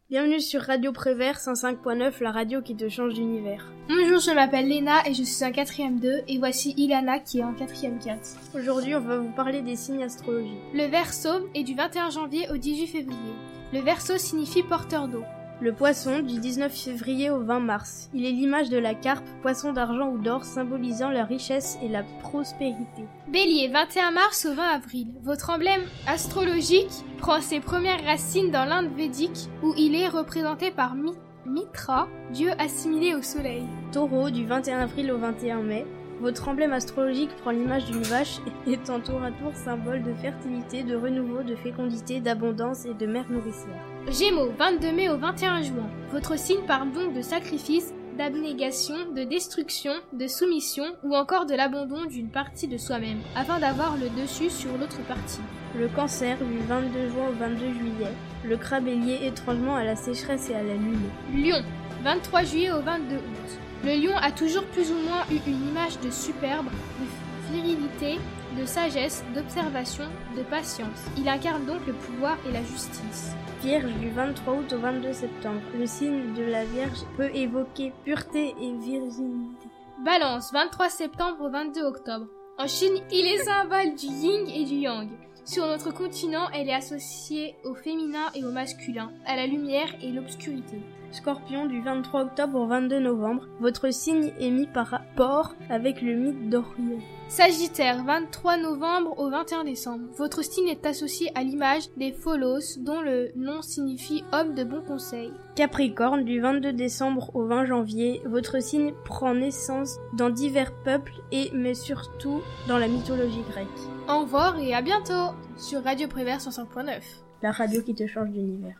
Bienvenue sur Radio Prévert 105.9, la radio qui te change d'univers. Bonjour, je m'appelle Léna et je suis en 4e 2 et voici Ilana qui est en 4e 4. Aujourd'hui, on va vous parler des signes astrologiques. Le Verseau est du 21 janvier au 18 février. Le Verseau signifie porteur d'eau. Le Poisson du 19 février au 20 mars. Il est l'image de la carpe, poisson d'argent ou d'or, symbolisant la richesse et la prospérité. Bélier, 21 mars au 20 avril. Votre emblème astrologique prend ses premières racines dans l'Inde védique où il est représenté par Mitra, dieu assimilé au soleil. Taureau du 21 avril au 21 mai. Votre emblème astrologique prend l'image d'une vache et est en tour à tour symbole de fertilité, de renouveau, de fécondité, d'abondance et de mère nourricière. Gémeaux, 22 mai au 21 juin. Votre signe parle donc de sacrifice, d'abnégation, de destruction, de soumission ou encore de l'abandon d'une partie de soi-même, afin d'avoir le dessus sur l'autre partie. Le Cancer du 22 juin au 22 juillet. Le crabe est lié étrangement à la sécheresse et à la lune. Lion, 23 juillet au 22 août. Le lion a toujours plus ou moins eu une image de superbe, de virilité, de sagesse, d'observation, de patience. Il incarne donc le pouvoir et la justice. Vierge du 23 août au 22 septembre. Le signe de la Vierge peut évoquer pureté et virginité. Balance, 23 septembre au 22 octobre. En Chine, il est symbole du yin et du yang. Sur notre continent, elle est associée au féminin et au masculin, à la lumière et l'obscurité. Scorpion du 23 octobre au 22 novembre. Votre signe est mis par rapport avec le mythe d'Orion. Sagittaire, 23 novembre au 21 décembre. Votre signe est associé à l'image des Pholos, dont le nom signifie homme de bon conseil. Capricorne du 22 décembre au 20 janvier. Votre signe prend naissance dans divers peuples mais surtout dans la mythologie grecque. Au revoir et à bientôt sur Radio Prévert 105.9. La radio qui te change d'univers.